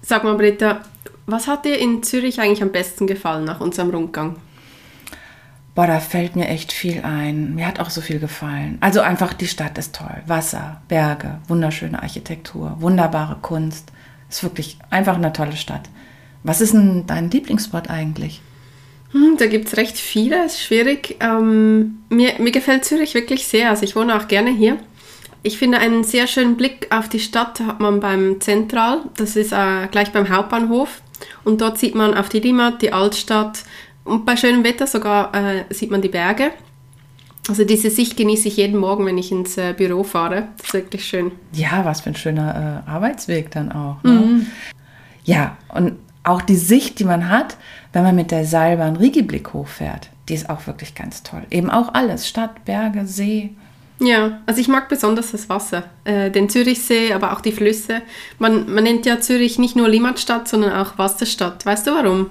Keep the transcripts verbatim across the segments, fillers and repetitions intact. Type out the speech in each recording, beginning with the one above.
Sag mal, Britta, was hat dir in Zürich eigentlich am besten gefallen nach unserem Rundgang? Boah, da fällt mir echt viel ein. Mir hat auch so viel gefallen. Also einfach, die Stadt ist toll. Wasser, Berge, wunderschöne Architektur, wunderbare Kunst. Ist wirklich einfach eine tolle Stadt. Was ist denn dein Lieblingsspot eigentlich? Hm, da gibt es recht viele, ist schwierig. Ähm, mir, mir gefällt Zürich wirklich sehr, also ich wohne auch gerne hier. Ich finde, einen sehr schönen Blick auf die Stadt hat man beim Zentral, das ist äh, gleich beim Hauptbahnhof. Und dort sieht man auf die Limmat, die Altstadt und bei schönem Wetter sogar äh, sieht man die Berge. Also diese Sicht genieße ich jeden Morgen, wenn ich ins äh, Büro fahre. Das ist wirklich schön. Ja, was für ein schöner äh, Arbeitsweg dann auch. Ne? Mhm. Ja, und auch die Sicht, die man hat, wenn man mit der Seilbahn Rigiblick hochfährt, die ist auch wirklich ganz toll. Eben auch alles, Stadt, Berge, See. Ja, also ich mag besonders das Wasser, äh, den Zürichsee, aber auch die Flüsse. Man, man nennt ja Zürich nicht nur Limmatstadt, sondern auch Wasserstadt. Weißt du warum?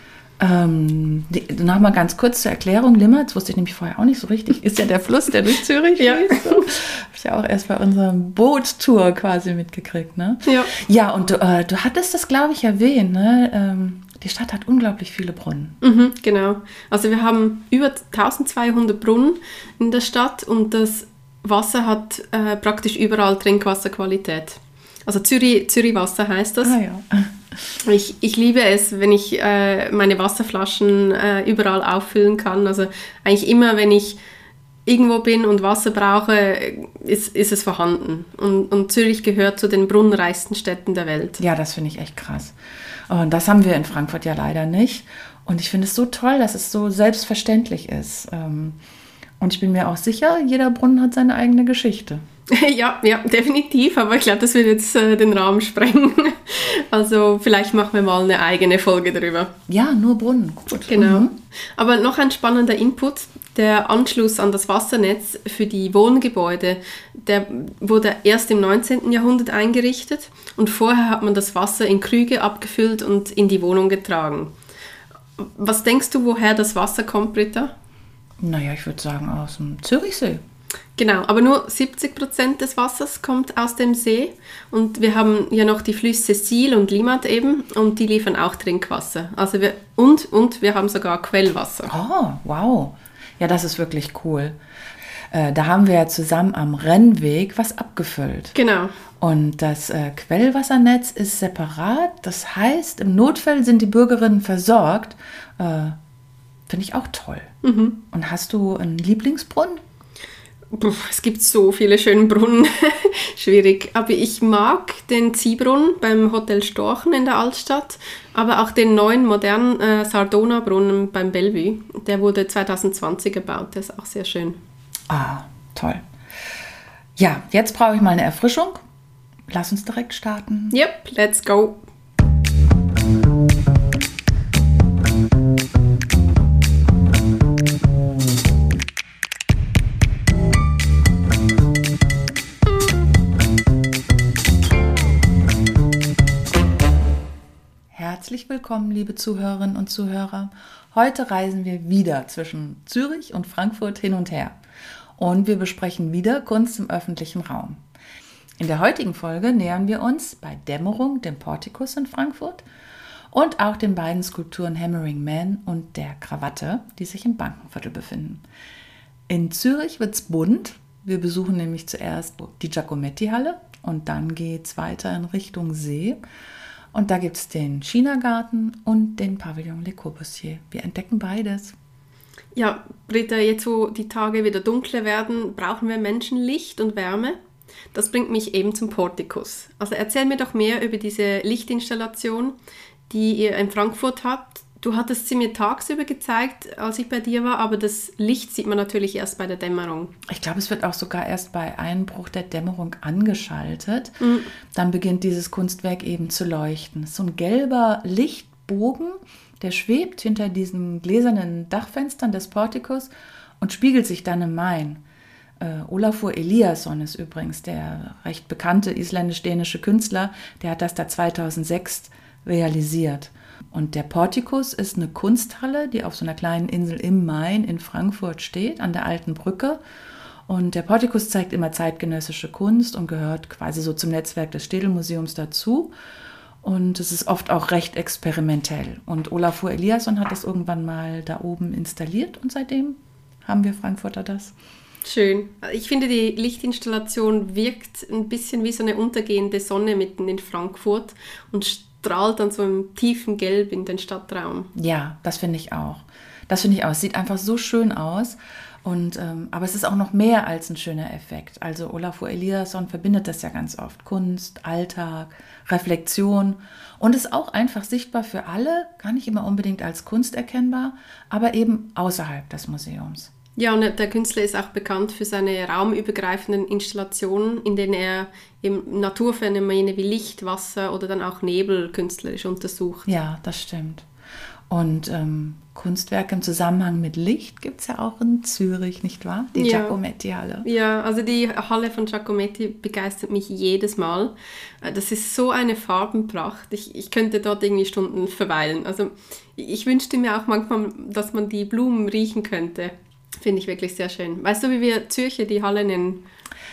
Ähm, Nochmal ganz kurz zur Erklärung. Limmat, das wusste ich nämlich vorher auch nicht so richtig, ist ja der Fluss, der durch Zürich ja. fließt. So. Habe ich ja auch erst bei unserer Boottour quasi mitgekriegt. Ne? Ja. Ja, und du, äh, du hattest das, glaube ich, erwähnt. Ne? Ähm, die Stadt hat unglaublich viele Brunnen. Mhm, genau. Also wir haben über eintausendzweihundert Brunnen in der Stadt und das Wasser hat äh, praktisch überall Trinkwasserqualität. Also Zürich, Zürich Wasser heißt das. Ah ja. Ich, ich liebe es, wenn ich äh, meine Wasserflaschen äh, überall auffüllen kann. Also eigentlich immer, wenn ich irgendwo bin und Wasser brauche, ist, ist es vorhanden. Und, und Zürich gehört zu den brunnenreichsten Städten der Welt. Ja, das finde ich echt krass. Und das haben wir in Frankfurt ja leider nicht. Und ich finde es so toll, dass es so selbstverständlich ist. Und ich bin mir auch sicher, jeder Brunnen hat seine eigene Geschichte. Ja, ja, definitiv, aber ich glaube, das wird jetzt äh, den Rahmen sprengen. Also vielleicht machen wir mal eine eigene Folge darüber. Ja, nur Brunnen, gut. Genau. Mhm. Aber noch ein spannender Input, der Anschluss an das Wassernetz für die Wohngebäude, der wurde erst im neunzehnten Jahrhundert eingerichtet und vorher hat man das Wasser in Krüge abgefüllt und in die Wohnung getragen. Was denkst du, woher das Wasser kommt, Britta? Naja, ich würde sagen aus dem Zürichsee. Genau, aber nur siebzig Prozent des Wassers kommt aus dem See und wir haben ja noch die Flüsse Sihl und Limmat eben und die liefern auch Trinkwasser. Also wir, und, und wir haben sogar Quellwasser. Oh, wow. Ja, das ist wirklich cool. Äh, da haben wir ja zusammen am Rennweg was abgefüllt. Genau. Und das äh, Quellwassernetz ist separat. Das heißt, im Notfall sind die Bürgerinnen versorgt. Äh, Finde ich auch toll. Mhm. Und hast du einen Lieblingsbrunnen? Puh, es gibt so viele schöne Brunnen. Schwierig. Aber ich mag den Ziehbrunnen beim Hotel Storchen in der Altstadt, aber auch den neuen, modernen äh, Sardona-Brunnen beim Bellevue. Der wurde zwanzig zwanzig gebaut. Der ist auch sehr schön. Ah, toll. Ja, jetzt brauche ich mal eine Erfrischung. Lass uns direkt starten. Yep, let's go. Herzlich willkommen, liebe Zuhörerinnen und Zuhörer. Heute reisen wir wieder zwischen Zürich und Frankfurt hin und her. Und wir besprechen wieder Kunst im öffentlichen Raum. In der heutigen Folge nähern wir uns bei Dämmerung dem Portikus in Frankfurt und auch den beiden Skulpturen Hammering Man und der Krawatte, die sich im Bankenviertel befinden. In Zürich wird's bunt. Wir besuchen nämlich zuerst die Giacometti-Halle und dann geht's weiter in Richtung See. Und da gibt es den China-Garten und den Pavillon Le Corbusier. Wir entdecken beides. Ja, Britta, jetzt wo die Tage wieder dunkler werden, brauchen wir Menschen Licht und Wärme. Das bringt mich eben zum Portikus. Also erzähl mir doch mehr über diese Lichtinstallation, die ihr in Frankfurt habt. Du hattest sie mir tagsüber gezeigt, als ich bei dir war, aber das Licht sieht man natürlich erst bei der Dämmerung. Ich glaube, es wird auch sogar erst bei Einbruch der Dämmerung angeschaltet. Mhm. Dann beginnt dieses Kunstwerk eben zu leuchten. Es ist so ein gelber Lichtbogen, der schwebt hinter diesen gläsernen Dachfenstern des Portikus und spiegelt sich dann im Main. Äh, Olafur Eliasson ist übrigens der recht bekannte isländisch-dänische Künstler, der hat das da zweitausendsechs realisiert. Und der Portikus ist eine Kunsthalle, die auf so einer kleinen Insel im Main in Frankfurt steht, an der Alten Brücke. Und der Portikus zeigt immer zeitgenössische Kunst und gehört quasi so zum Netzwerk des Städelmuseums dazu. Und es ist oft auch recht experimentell. Und Olafur Eliasson hat das irgendwann mal da oben installiert und seitdem haben wir Frankfurter das. Schön. Ich finde, die Lichtinstallation wirkt ein bisschen wie so eine untergehende Sonne mitten in Frankfurt und strahlt dann so im tiefen Gelb in den Stadtraum. Ja, das finde ich auch. Das finde ich auch. Es sieht einfach so schön aus. Und, ähm, aber es ist auch noch mehr als ein schöner Effekt. Also Olafur Eliasson verbindet das ja ganz oft. Kunst, Alltag, Reflexion und ist auch einfach sichtbar für alle, gar nicht immer unbedingt als Kunst erkennbar, aber eben außerhalb des Museums. Ja, und der Künstler ist auch bekannt für seine raumübergreifenden Installationen, in denen er eben Naturphänomene wie Licht, Wasser oder dann auch Nebel künstlerisch untersucht. Ja, das stimmt. Und ähm, Kunstwerke im Zusammenhang mit Licht gibt es ja auch in Zürich, nicht wahr? Die Ja. Giacometti-Halle. Ja, also die Halle von Giacometti begeistert mich jedes Mal. Das ist so eine Farbenpracht. Ich, ich könnte dort irgendwie Stunden verweilen. Also ich wünschte mir auch manchmal, dass man die Blumen riechen könnte. Finde ich wirklich sehr schön. Weißt du, wie wir Zürcher die Halle nennen?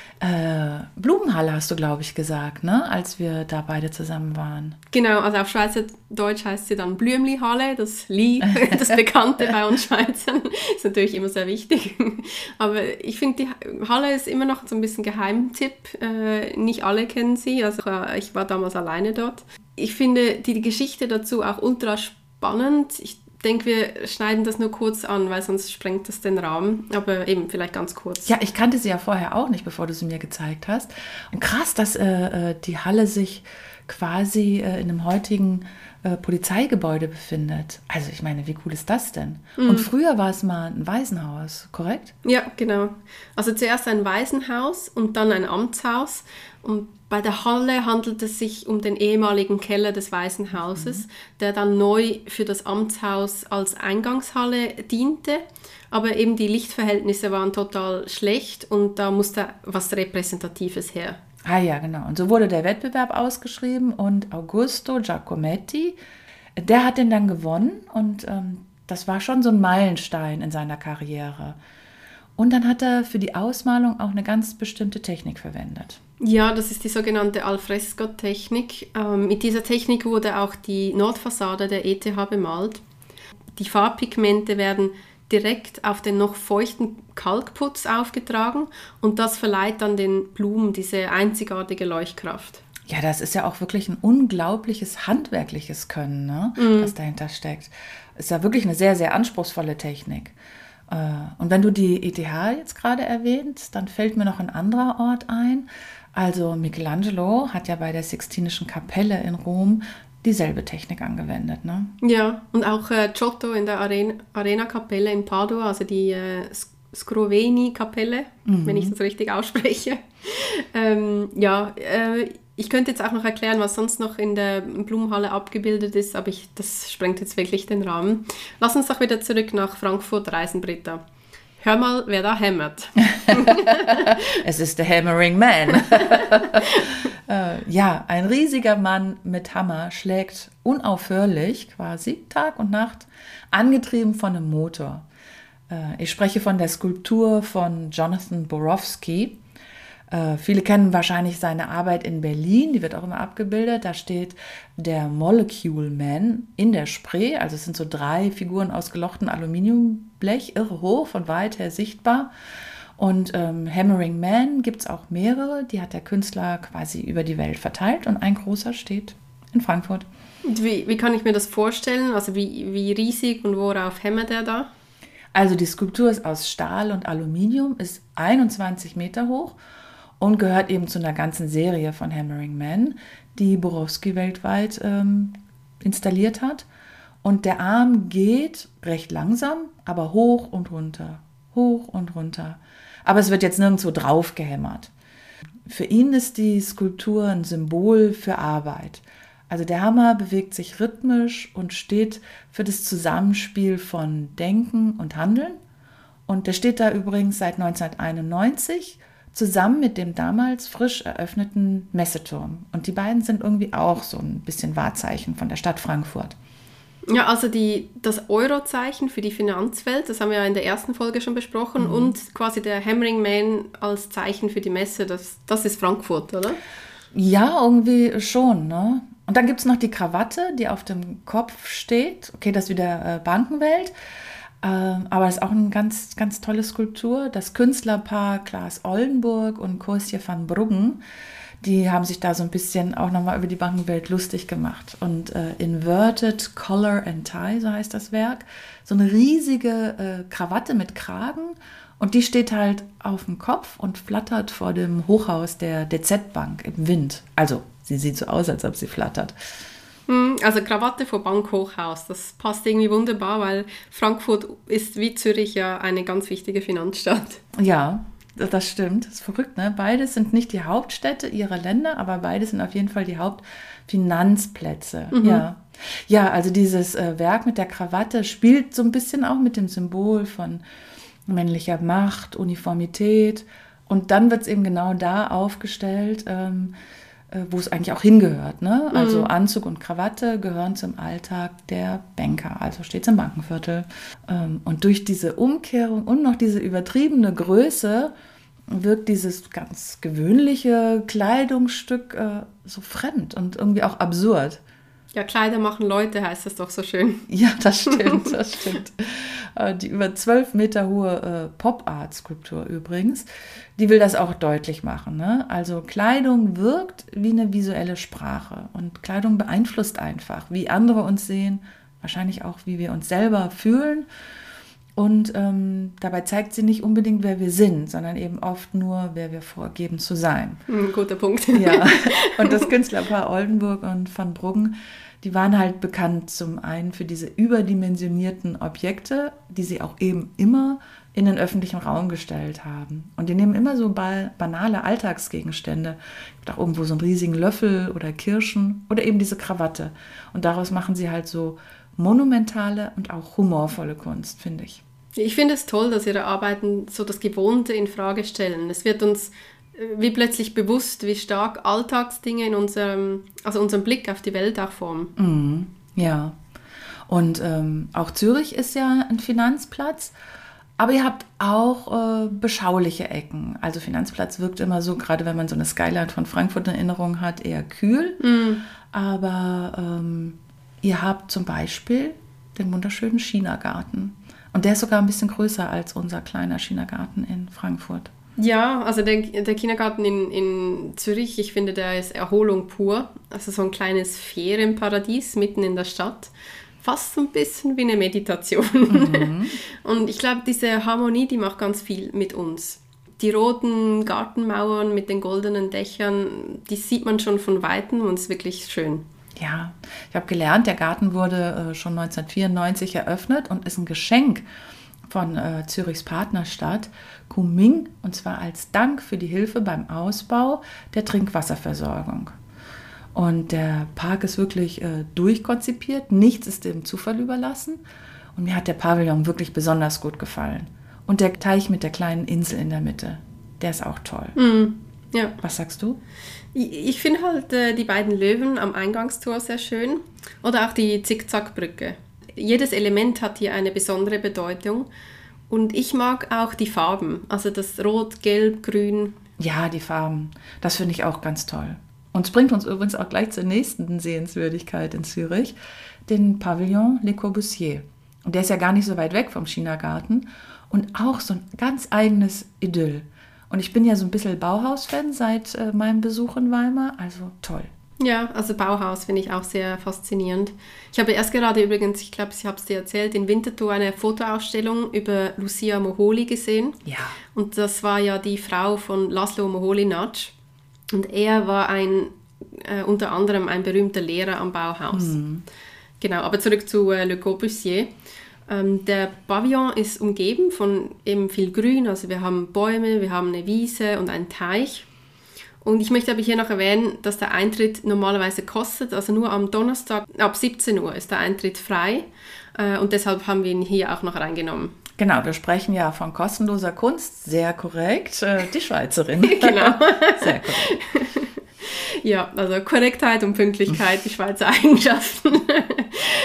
Äh, Blumenhalle hast du, glaube ich, gesagt, ne? Als wir da beide zusammen waren. Genau, also auf Schweizerdeutsch heißt sie dann Blümli-Halle, das Li, das Bekannte bei uns Schweizern, ist natürlich immer sehr wichtig. Aber ich finde, die Halle ist immer noch so ein bisschen Geheimtipp. Äh, nicht alle kennen sie, also äh, ich war damals alleine dort. Ich finde die, die Geschichte dazu auch ultra spannend. Ich denke, wir schneiden das nur kurz an, weil sonst sprengt das den Rahmen. Aber eben vielleicht ganz kurz. Ja, ich kannte sie ja vorher auch nicht, bevor du sie mir gezeigt hast. Und krass, dass äh, die Halle sich quasi äh, in einem heutigen äh, Polizeigebäude befindet. Also ich meine, wie cool ist das denn? Mhm. Und früher war es mal ein Waisenhaus, korrekt? Ja, genau. Also zuerst ein Waisenhaus und dann ein Amtshaus. Und bei der Halle handelt es sich um den ehemaligen Keller des Waisenhauses, mhm. der dann neu für das Amtshaus als Eingangshalle diente. Aber eben die Lichtverhältnisse waren total schlecht und da musste was Repräsentatives her. Ah ja, genau. Und so wurde der Wettbewerb ausgeschrieben und Augusto Giacometti, der hat den dann gewonnen und ähm, das war schon so ein Meilenstein in seiner Karriere. Und dann hat er für die Ausmalung auch eine ganz bestimmte Technik verwendet. Ja, das ist die sogenannte Alfresco-Technik. Ähm, mit dieser Technik wurde auch die Nordfassade der E T H bemalt. Die Farbpigmente werden direkt auf den noch feuchten Kalkputz aufgetragen und das verleiht dann den Blumen diese einzigartige Leuchtkraft. Ja, das ist ja auch wirklich ein unglaubliches handwerkliches Können, ne, mhm. was dahinter steckt. Ist ja wirklich eine sehr, sehr anspruchsvolle Technik. Und wenn du die E T H jetzt gerade erwähnst, dann fällt mir noch ein anderer Ort ein. Also Michelangelo hat ja bei der Sixtinischen Kapelle in Rom dieselbe Technik angewendet, ne? Ja, und auch äh, Giotto in der Arena-Kapelle in Padua, also die äh, Scroveni-Kapelle, mhm. wenn ich das richtig ausspreche. ähm, ja, äh, ich könnte jetzt auch noch erklären, was sonst noch in der Blumenhalle abgebildet ist, aber ich, das sprengt jetzt wirklich den Rahmen. Lass uns doch wieder zurück nach Frankfurt reisen, Britta. Hör mal, wer da hämmert. Es ist der Hammering Man. äh, ja, ein riesiger Mann mit Hammer schlägt unaufhörlich, quasi Tag und Nacht, angetrieben von einem Motor. Äh, ich spreche von der Skulptur von Jonathan Borowski. Äh, viele kennen wahrscheinlich seine Arbeit in Berlin, die wird auch immer abgebildet. Da steht der Molecule Man in der Spree, also es sind so drei Figuren aus gelochtem Aluminiumblech, irre hoch, von weit her sichtbar. Und ähm, Hammering Man gibt es auch mehrere, die hat der Künstler quasi über die Welt verteilt und ein großer steht in Frankfurt. Wie, wie kann ich mir das vorstellen? Also wie, wie riesig und worauf hämmert er da? Also die Skulptur ist aus Stahl und Aluminium, ist einundzwanzig Meter hoch und gehört eben zu einer ganzen Serie von Hammering Man, die Borowski weltweit ähm, installiert hat. Und der Arm geht recht langsam, aber hoch und runter, hoch und runter. Aber es wird jetzt nirgendwo drauf gehämmert. Für ihn ist die Skulptur ein Symbol für Arbeit. Also der Hammer bewegt sich rhythmisch und steht für das Zusammenspiel von Denken und Handeln. Und der steht da übrigens seit neunzehnhunderteinundneunzig zusammen mit dem damals frisch eröffneten Messeturm. Und die beiden sind irgendwie auch so ein bisschen Wahrzeichen von der Stadt Frankfurt. Ja, also die, das Eurozeichen für die Finanzwelt, das haben wir ja in der ersten Folge schon besprochen, mhm. und quasi der Hammering Man als Zeichen für die Messe, das, das ist Frankfurt, oder? Ja, irgendwie schon, ne? Und dann gibt es noch die Krawatte, die auf dem Kopf steht. Okay, das ist wieder äh, Bankenwelt. Ähm, aber das ist auch eine ganz, ganz tolle Skulptur. Das Künstlerpaar Klaas Oldenburg und Koosje van Bruggen, die haben sich da so ein bisschen auch nochmal über die Bankenwelt lustig gemacht. Und äh, Inverted Collar and Tie, so heißt das Werk. So eine riesige äh, Krawatte mit Kragen. Und die steht halt auf dem Kopf und flattert vor dem Hochhaus der D Z-Bank im Wind. Also, sie sieht so aus, als ob sie flattert. Also Krawatte vor Bankhochhaus, das passt irgendwie wunderbar, weil Frankfurt ist wie Zürich ja eine ganz wichtige Finanzstadt. Ja, das stimmt. Das ist verrückt, ne? Beides sind nicht die Hauptstädte ihrer Länder, aber beides sind auf jeden Fall die Hauptfinanzplätze. Mhm. Ja. Ja, also dieses äh, Werk mit der Krawatte spielt so ein bisschen auch mit dem Symbol von männlicher Macht, Uniformität. Und dann wird es eben genau da aufgestellt, ähm, äh, wo es eigentlich auch hingehört. Ne? Also mhm. Anzug und Krawatte gehören zum Alltag der Banker. Also steht es im Bankenviertel. Ähm, und durch diese Umkehrung und noch diese übertriebene Größe wirkt dieses ganz gewöhnliche Kleidungsstück äh, so fremd und irgendwie auch absurd. Ja, Kleider machen Leute, heißt das doch so schön. Ja, das stimmt, das stimmt. Die über zwölf Meter hohe äh, Pop-Art-Skulptur übrigens, die will das auch deutlich machen. Ne? Also Kleidung wirkt wie eine visuelle Sprache und Kleidung beeinflusst einfach, wie andere uns sehen, wahrscheinlich auch, wie wir uns selber fühlen. Und ähm, dabei zeigt sie nicht unbedingt, wer wir sind, sondern eben oft nur, wer wir vorgeben zu sein. Ein guter Punkt. Ja, und das Künstlerpaar Oldenburg und van Bruggen, die waren halt bekannt zum einen für diese überdimensionierten Objekte, die sie auch eben immer in den öffentlichen Raum gestellt haben. Und die nehmen immer so banale Alltagsgegenstände. Es gibt auch irgendwo so einen riesigen Löffel oder Kirschen oder eben diese Krawatte. Und daraus machen sie halt so monumentale und auch humorvolle Kunst, finde ich. Ich finde es toll, dass ihre Arbeiten so das Gewohnte in Frage stellen. Es wird uns wie plötzlich bewusst, wie stark Alltagsdinge in unserem, also unseren Blick auf die Welt auch formen. Mhm, ja. Und ähm, auch Zürich ist ja ein Finanzplatz, aber ihr habt auch äh, beschauliche Ecken. Also Finanzplatz wirkt immer so, gerade wenn man so eine Skyline von Frankfurt in Erinnerung hat, eher kühl. Mhm. Aber ähm, ihr habt zum Beispiel den wunderschönen Chinagarten. Und der ist sogar ein bisschen größer als unser kleiner Chinagarten in Frankfurt. Ja, also der, der Kindergarten in, in Zürich, ich finde, der ist Erholung pur. Also so ein kleines Ferienparadies mitten in der Stadt. Fast so ein bisschen wie eine Meditation. Mhm. Und ich glaube, diese Harmonie, die macht ganz viel mit uns. Die roten Gartenmauern mit den goldenen Dächern, die sieht man schon von Weitem und ist wirklich schön. Ja, ich habe gelernt, der Garten wurde äh, schon neunzehnhundertvierundneunzig eröffnet und ist ein Geschenk von äh, Zürichs Partnerstadt Kunming, und zwar als Dank für die Hilfe beim Ausbau der Trinkwasserversorgung. Und der Park ist wirklich äh, durchkonzipiert, nichts ist dem Zufall überlassen und mir hat der Pavillon wirklich besonders gut gefallen. Und der Teich mit der kleinen Insel in der Mitte, der ist auch toll. Mm, ja. Was sagst du? Ich, ich finde halt äh, die beiden Löwen am Eingangstor sehr schön oder auch die Zickzackbrücke. Jedes Element hat hier eine besondere Bedeutung und ich mag auch die Farben, also das Rot, Gelb, Grün. Ja, die Farben, das finde ich auch ganz toll. Und es bringt uns übrigens auch gleich zur nächsten Sehenswürdigkeit in Zürich, den Pavillon Le Corbusier. Und der ist ja gar nicht so weit weg vom Chinagarten und auch so ein ganz eigenes Idyll. Und ich bin ja so ein bisschen Bauhaus-Fan seit äh, meinem Besuch in Weimar, also toll. Ja, also Bauhaus finde ich auch sehr faszinierend. Ich habe erst gerade übrigens, ich glaube, ich habe es dir erzählt, in Winterthur eine Fotoausstellung über Lucia Moholy gesehen. Ja. Und das war ja die Frau von Laszlo Moholy-Nagy. Und er war ein, äh, unter anderem ein berühmter Lehrer am Bauhaus. Mhm. Genau, aber zurück zu äh, Le Corbusier. Ähm, der Pavillon ist umgeben von eben viel Grün, also wir haben Bäume, wir haben eine Wiese und einen Teich. Und ich möchte aber hier noch erwähnen, dass der Eintritt normalerweise kostet, also nur am Donnerstag ab siebzehn Uhr ist der Eintritt frei äh, und deshalb haben wir ihn hier auch noch reingenommen. Genau, wir sprechen ja von kostenloser Kunst, sehr korrekt, äh, die Schweizerin. Genau. Sehr korrekt. Ja, also Korrektheit und Pünktlichkeit, die Schweizer Eigenschaften.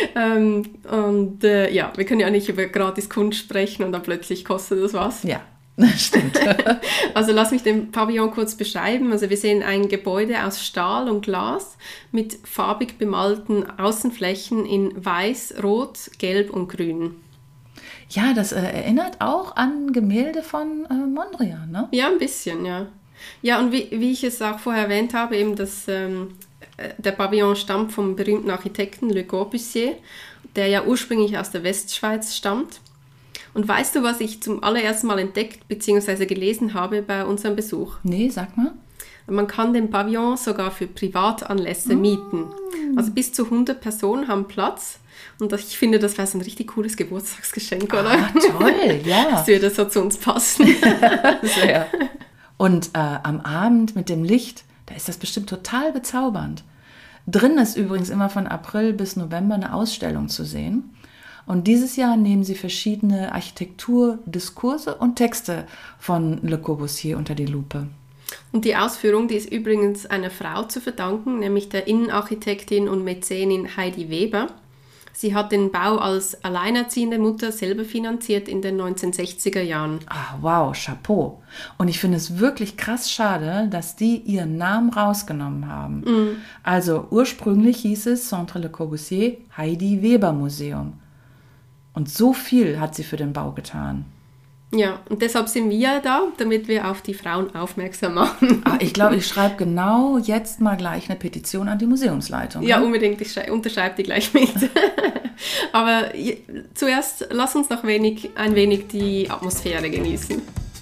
ähm, und äh, ja, wir können ja nicht über gratis Kunst sprechen und dann plötzlich kostet das was. Ja. Stimmt. Also lass mich den Pavillon kurz beschreiben. Also wir sehen ein Gebäude aus Stahl und Glas mit farbig bemalten Außenflächen in Weiß, Rot, Gelb und Grün. Ja, das äh, erinnert auch an Gemälde von äh, Mondrian, ne? Ja, ein bisschen, ja. Ja, und wie, wie ich es auch vorher erwähnt habe, eben das, ähm, der Pavillon stammt vom berühmten Architekten Le Corbusier, der ja ursprünglich aus der Westschweiz stammt. Und weißt du, was ich zum allerersten Mal entdeckt bzw. gelesen habe bei unserem Besuch? Nee, sag mal. Man kann den Pavillon sogar für Privatanlässe mm. mieten. Also bis zu hundert Personen haben Platz. Und das, ich finde, das wäre so ein richtig cooles Geburtstagsgeschenk, oder? Ah, toll, ja. Das würde so zu uns passen. Sehr. Und äh, am Abend mit dem Licht, da ist das bestimmt total bezaubernd. Drin ist übrigens immer von April bis November eine Ausstellung zu sehen. Und dieses Jahr nehmen sie verschiedene Architekturdiskurse und Texte von Le Corbusier unter die Lupe. Und die Ausführung, die ist übrigens einer Frau zu verdanken, nämlich der Innenarchitektin und Mäzenin Heidi Weber. Sie hat den Bau als alleinerziehende Mutter selber finanziert in den neunzehnhundertsechziger Jahren. Ah, wow, Chapeau. Und ich finde es wirklich krass schade, dass die ihren Namen rausgenommen haben. Mm. Also ursprünglich hieß es Centre Le Corbusier Heidi Weber Museum. Und so viel hat sie für den Bau getan. Ja, und deshalb sind wir da, damit wir auf die Frauen aufmerksam machen. Ah, ich glaube, ich schreibe genau jetzt mal gleich eine Petition an die Museumsleitung. Ja, ne? Unbedingt, ich unterschreibe die gleich mit. Aber zuerst lass uns noch wenig, ein wenig die Atmosphäre genießen.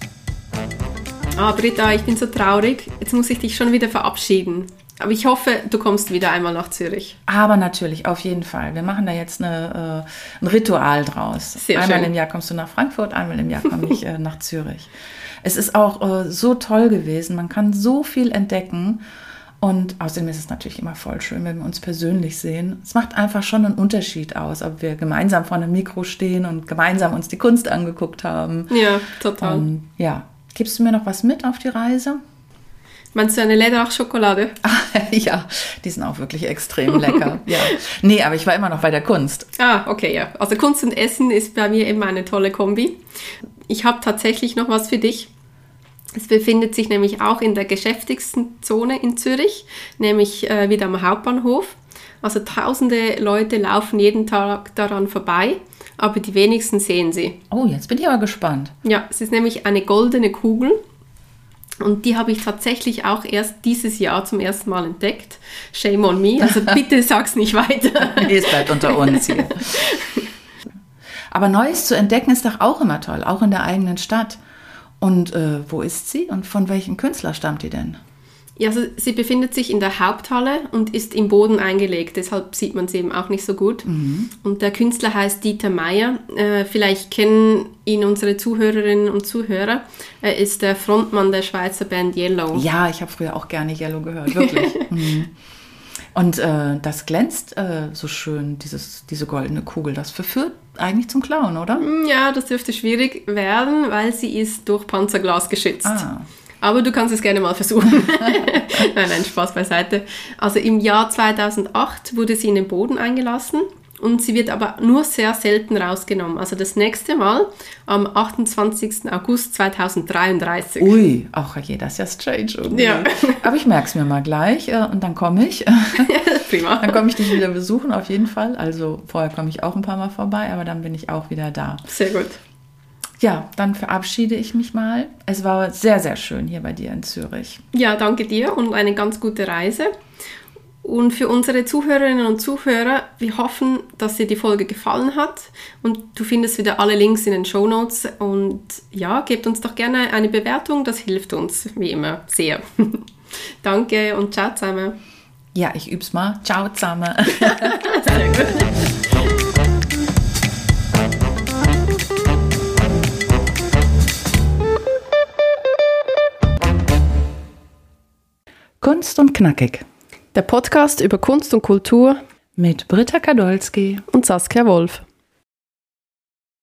Ah, Britta, ich bin so traurig. Jetzt muss ich dich schon wieder verabschieden. Aber ich hoffe, du kommst wieder einmal nach Zürich. Aber natürlich, auf jeden Fall. Wir machen da jetzt eine, äh, ein Ritual draus. Sehr einmal schön. Im Jahr kommst du nach Frankfurt, einmal im Jahr komme ich äh, nach Zürich. Es ist auch äh, so toll gewesen. Man kann so viel entdecken. Und außerdem ist es natürlich immer voll schön, wenn wir uns persönlich sehen. Es macht einfach schon einen Unterschied aus, ob wir gemeinsam vor einem Mikro stehen und gemeinsam uns die Kunst angeguckt haben. Ja, total. Und, ja. Gibst du mir noch was mit auf die Reise? Meinst du eine Lederach-Schokolade? Ja, die sind auch wirklich extrem lecker. Ja. Nee, aber ich war immer noch bei der Kunst. Ah, okay, ja. Also Kunst und Essen ist bei mir immer eine tolle Kombi. Ich habe tatsächlich noch was für dich. Es befindet sich nämlich auch in der geschäftigsten Zone in Zürich, nämlich äh, wieder am Hauptbahnhof. Also tausende Leute laufen jeden Tag daran vorbei, aber die wenigsten sehen sie. Oh, jetzt bin ich aber gespannt. Ja, es ist nämlich eine goldene Kugel. Und die habe ich tatsächlich auch erst dieses Jahr zum ersten Mal entdeckt. Shame on me, also bitte sag's nicht weiter. Nee, es bleibt unter uns hier. Aber Neues zu entdecken ist doch auch immer toll, auch in der eigenen Stadt. Und äh, wo ist sie und von welchem Künstler stammt die denn? Ja, also sie befindet sich in der Haupthalle und ist im Boden eingelegt, deshalb sieht man sie eben auch nicht so gut. Mhm. Und der Künstler heißt Dieter Meier. Äh, vielleicht kennen ihn unsere Zuhörerinnen und Zuhörer. Er ist der Frontmann der Schweizer Band Yellow. Ja, ich habe früher auch gerne Yellow gehört, wirklich. mhm. Und äh, das glänzt äh, so schön, dieses, diese goldene Kugel. Das verführt eigentlich zum Klauen, oder? Ja, das dürfte schwierig werden, weil sie ist durch Panzerglas geschützt. Ah. Aber du kannst es gerne mal versuchen. nein, nein, Spaß beiseite. Also im Jahr zweitausendacht wurde sie in den Boden eingelassen und sie wird aber nur sehr selten rausgenommen. Also das nächste Mal am achtundzwanzigsten August zweitausenddreiunddreißig. Ui, auch je, das ist ja strange irgendwie. Ja. Aber ich merke es mir mal gleich äh, und dann komme ich. Prima. Dann komme ich dich wieder besuchen, auf jeden Fall. Also vorher komme ich auch ein paar Mal vorbei, aber dann bin ich auch wieder da. Sehr gut. Ja, dann verabschiede ich mich mal. Es war sehr, sehr schön hier bei dir in Zürich. Ja, danke dir und eine ganz gute Reise. Und für unsere Zuhörerinnen und Zuhörer, wir hoffen, dass dir die Folge gefallen hat. Und du findest wieder alle Links in den Shownotes. Und ja, gebt uns doch gerne eine Bewertung, das hilft uns wie immer sehr. Danke und ciao zusammen. Ja, ich üb's mal. Ciao zusammen. Sehr gut. Kunst und Knackig. Der Podcast über Kunst und Kultur mit Britta Kadolski und Saskia Wolf.